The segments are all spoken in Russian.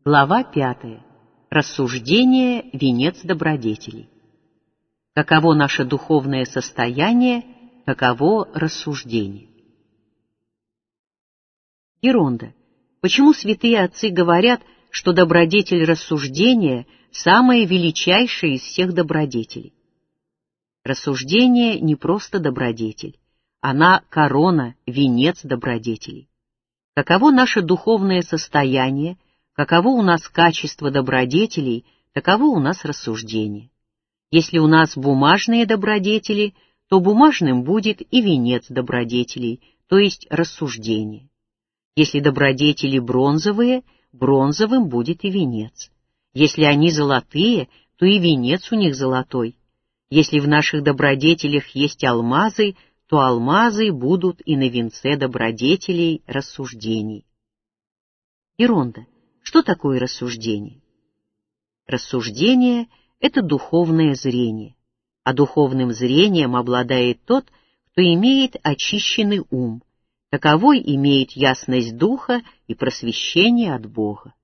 Глава 5. Рассуждение – венец добродетелей. Каково наше духовное состояние, каково рассуждение. Геронда. Почему святые отцы говорят, что добродетель рассуждения – самая величайшая из всех добродетелей? Рассуждение не просто добродетель, она корона, венец добродетелей. Каково наше духовное состояние, каково у нас качество добродетелей, таково у нас рассуждение. Если у нас бумажные добродетели, то бумажным будет и венец добродетелей, то есть рассуждение. Если добродетели бронзовые, бронзовым будет и венец. Если они золотые, то и венец у них золотой. Если в наших добродетелях есть алмазы, то алмазы будут и на венце добродетелей рассуждений. Геронда. Что такое рассуждение? Рассуждение — это духовное зрение, а духовным зрением обладает тот, кто имеет очищенный ум, таковой имеет ясность духа и просвещение от Бога.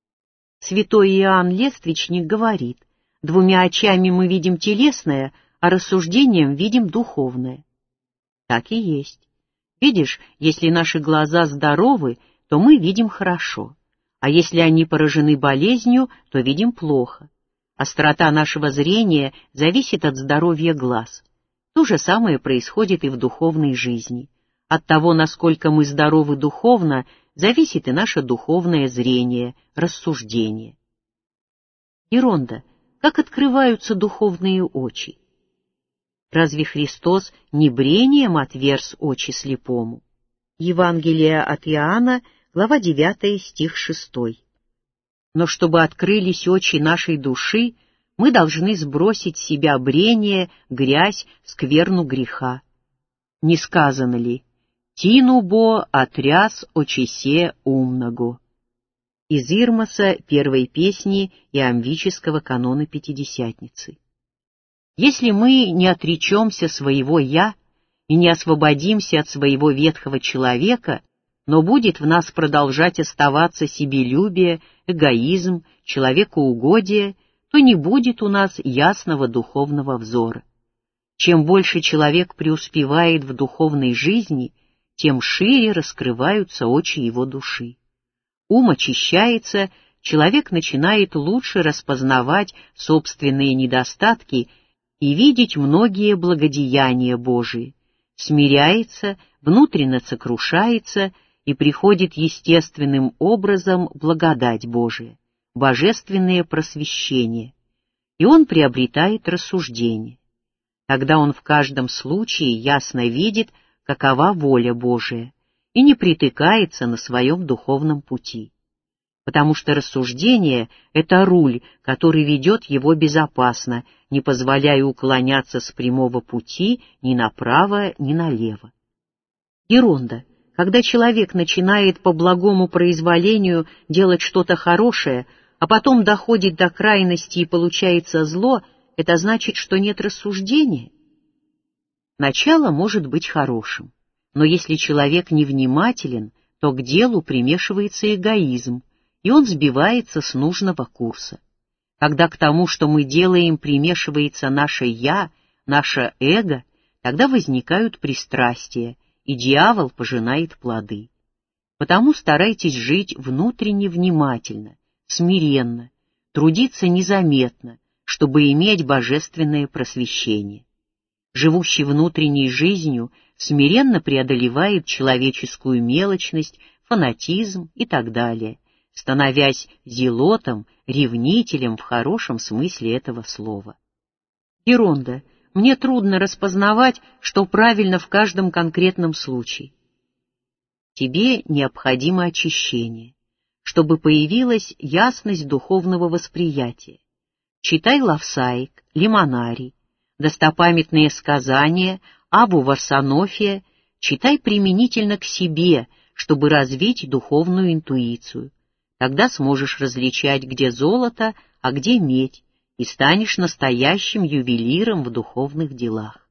Святой Иоанн Лествичник говорит: двумя очами мы видим телесное, а рассуждением видим духовное. Так и есть. Видишь, если наши глаза здоровы, то мы видим хорошо. А если они поражены болезнью, то видим плохо. Острота нашего зрения зависит от здоровья глаз. То же самое происходит и в духовной жизни. От того, насколько мы здоровы духовно, зависит и наше духовное зрение, рассуждение. Геронда. Как открываются духовные очи? Разве Христос не брением отверз очи слепому? Евангелие от Иоанна, глава 9, стих 6. Но чтобы открылись очи нашей души, мы должны сбросить с себя брение, грязь, скверну греха. Не сказано ли: «Тину бо отряс очисе умного»? Из Ирмоса первой песни иамвического канона Пятидесятницы. Если мы не отречемся своего «я» и не освободимся от своего ветхого человека, но будет в нас продолжать оставаться себелюбие, эгоизм, человекоугодие, то не будет у нас ясного духовного взора. Чем больше человек преуспевает в духовной жизни, тем шире раскрываются очи его души. Ум очищается, человек начинает лучше распознавать собственные недостатки и видеть многие благодеяния Божии, смиряется, внутренно сокрушается, и приходит естественным образом благодать Божия, божественное просвещение, и он приобретает рассуждение. Тогда он в каждом случае ясно видит, какова воля Божия, и не притыкается на своем духовном пути. Потому что рассуждение — это руль, который ведет его безопасно, не позволяя уклоняться с прямого пути ни направо, ни налево. Геронда. Когда человек начинает по благому произволению делать что-то хорошее, а потом доходит до крайности и получается зло, это значит, что нет рассуждения? Начало может быть хорошим, но если человек невнимателен, то к делу примешивается эгоизм, и он сбивается с нужного курса. Когда к тому, что мы делаем, примешивается наше «я», наше эго, тогда возникают пристрастия, и дьявол пожинает плоды. Потому старайтесь жить внутренне внимательно, смиренно, трудиться незаметно, чтобы иметь божественное просвещение. Живущий внутренней жизнью смиренно преодолевает человеческую мелочность, фанатизм и так далее, становясь зелотом, ревнителем в хорошем смысле этого слова. Геронда. Мне трудно распознавать, что правильно в каждом конкретном случае. Тебе необходимо очищение, чтобы появилась ясность духовного восприятия. Читай Лавсаик, Лимонарий, достопамятные сказания, Абу Варсонофия, читай применительно к себе, чтобы развить духовную интуицию. Тогда сможешь различать, где золото, а где медь, и станешь настоящим ювелиром в духовных делах.